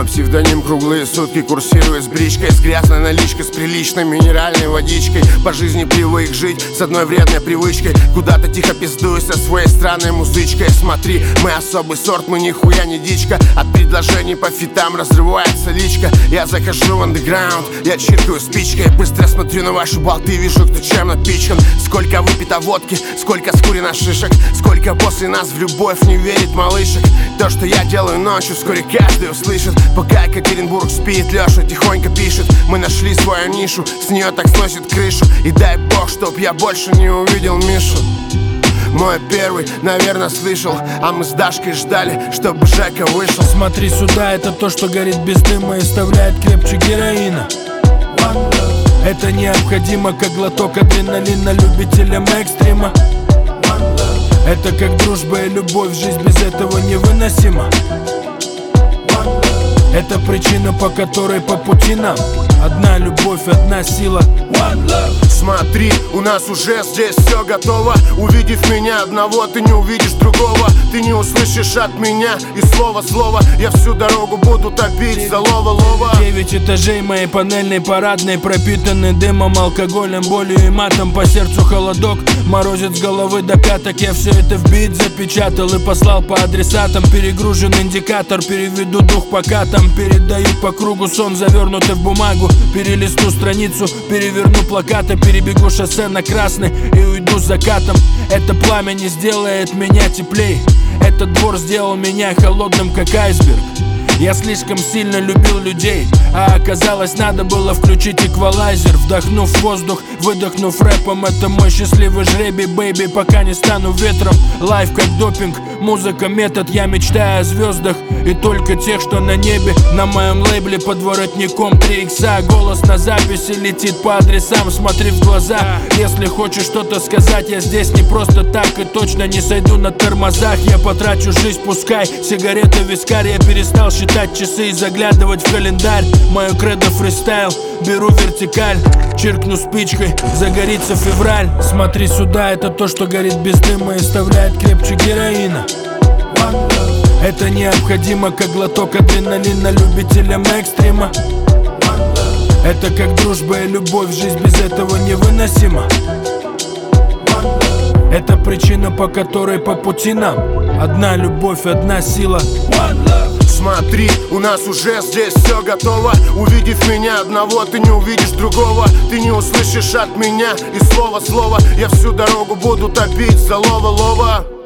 Мой псевдоним круглые сутки курсирует с бричкой, с грязной наличкой, с приличной минеральной водичкой. По жизни привык жить с одной вредной привычкой, куда-то тихо пиздую со своей странной музычкой. Смотри, мы особый сорт, мы нихуя не дичка. От предложений по фитам разрывается личка. Я захожу в андеграунд, я чиркаю спичкой. Быстро смотрю на ваши болты, вижу, кто чем напичкан. Сколько выпито водки, сколько скурено шишек, сколько после нас в любовь не верит малышек. То, что я делаю ночью, вскоре каждый услышит. Пока Екатеринбург спит, Леша тихонько пишет. Мы нашли свою нишу, с нее так сносит крышу. И дай бог, чтоб я больше не увидел Мишу. Мой первый, наверное, слышал, а мы с Дашкой ждали, чтобы Жека вышел. Смотри сюда, это то, что горит без дыма и вставляет крепче героина. Это необходимо, как глоток адреналина любителям экстрима. Это как дружба и любовь, жизнь без этого невыносима. Это причина, по которой по пути нам одна любовь, одна сила. Смотри, у нас уже здесь все готово. Увидев меня одного, ты не увидишь другого. Ты не услышишь от меня и слово. Я всю дорогу буду топить за лова. 9 этажей моей панельной парадной, пропитаны дымом, алкоголем, болью и матом. По сердцу холодок, морозит с головы до пяток. Я все это в бит запечатал и послал по адресатам. Перегружен индикатор, переведу дух по катам. Передаю по кругу сон, завернутый в бумагу. Перелистну страницу, переверну плакаты. Перебегу шоссе на красный и уйду с закатом. Это пламя не сделает меня теплей. Этот двор сделал меня холодным, как айсберг. Я слишком сильно любил людей, а оказалось, надо было включить эквалайзер. Вдохнув воздух, выдохнув рэпом. Это мой счастливый жребий, бэйби, пока не стану ветром. Лайф как допинг, музыка метод. Я мечтаю о звездах и только тех, что на небе. На моем лейбле под воротником 3 икса. Голос на записи летит по адресам. Смотри в глаза, если хочешь что-то сказать. Я здесь не просто так и точно не сойду на тормозах. Я потрачу жизнь, пускай сигарета, вискарь. Я перестал считать часы и заглядывать в календарь. Мое кредо фристайл, беру вертикаль. Чиркну спичкой, загорится февраль. Смотри сюда, это то, что горит без дыма и вставляет крепче героина. Это необходимо, как глоток адреналина любителям экстрима. Это как дружба и любовь, жизнь без этого невыносима. Это причина, по которой по пути нам одна любовь, одна сила. Смотри, у нас уже здесь все готово. Увидев меня одного, ты не увидишь другого. Ты не услышишь от меня и слово. Я всю дорогу буду топить за лова.